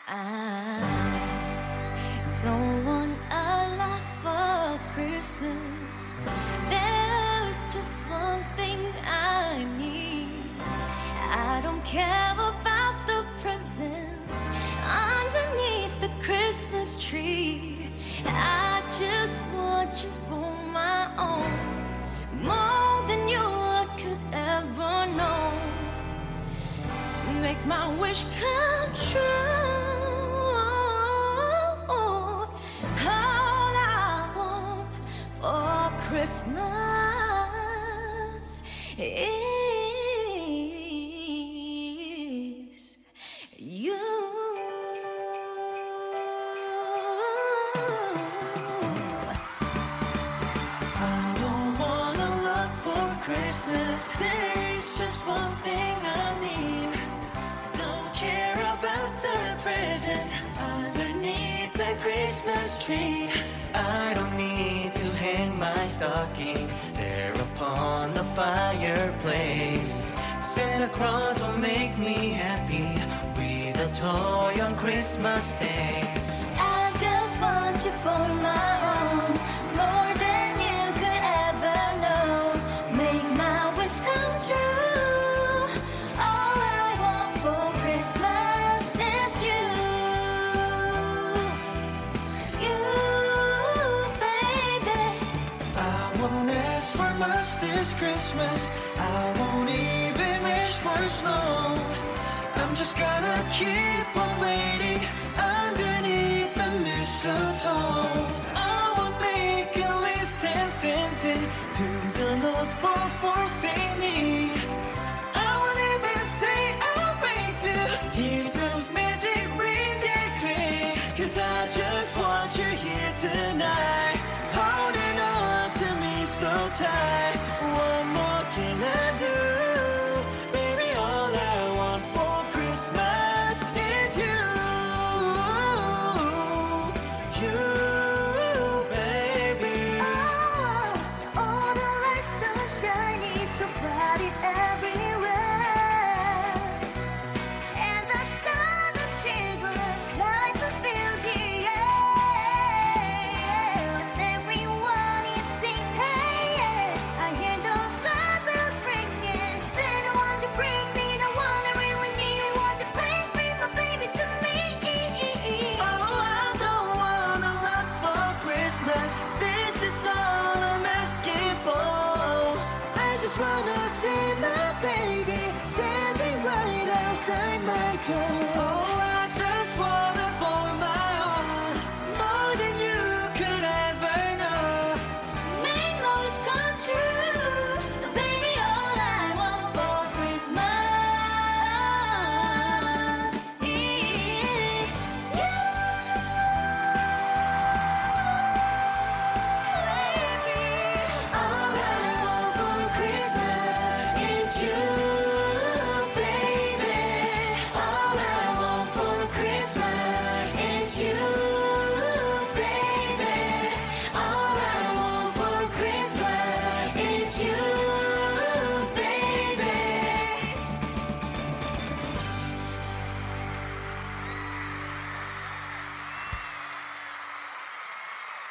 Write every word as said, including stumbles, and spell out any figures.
I don't want a lot for Christmas. There's just one thing I need. I don't care about the presents underneath the Christmas tree. I just want you for my own, more than you could ever know. Make my wish come true. All I want for Christmas is you. I don't wanna look for Christmas. There's just one thing I need. Don't care about the present underneath the Christmas tree. I don't need to hang my stocking there upon the fireplace. Santa Claus will make me happy with a toy on Christmas Day. I just want you for my own, more than you could ever know. Make my wish come true. All I want for Christmas is you. You, baby. I won't ask for much this Christmas. I won't even wish for snow. I'm just gonna keep on waiting underneath the mistletoe. I will make a list and send it to the North Pole for Saint Nick. I won't even stay out late to hear those magic reindeer click. 'Cause I just want you here tonight, holding on to me so tight. What more can I do? Baby, all I want for Christmas is you. You, baby. Oh, all the lights so shiny, so bright everywhere. And the sun that shines light fulfills the air. And everyone is singing, hey, yeah. I hear those sleigh bells ringing. Santa, won't you bring me the one I really need? Won't you please bring my baby to me? Oh, I don't want a lot for Christmas. This is all I'm asking for. I just wanna see my baby standing right outside my door.